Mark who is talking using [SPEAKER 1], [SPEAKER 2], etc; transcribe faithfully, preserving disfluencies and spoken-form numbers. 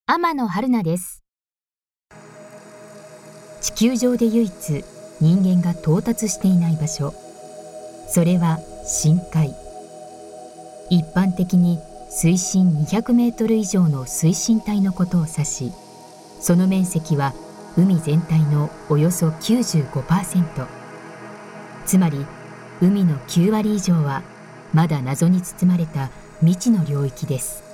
[SPEAKER 1] 天野春菜です。地球上で唯一人間が到達していない場所、それは深海。一般的に水深にひゃくメートル以上の水深帯のことを指し、その面積は海全体のおよそ きゅうじゅうごパーセント、つまり海のきゅうわり以上はまだ謎に包まれた未知の領域です。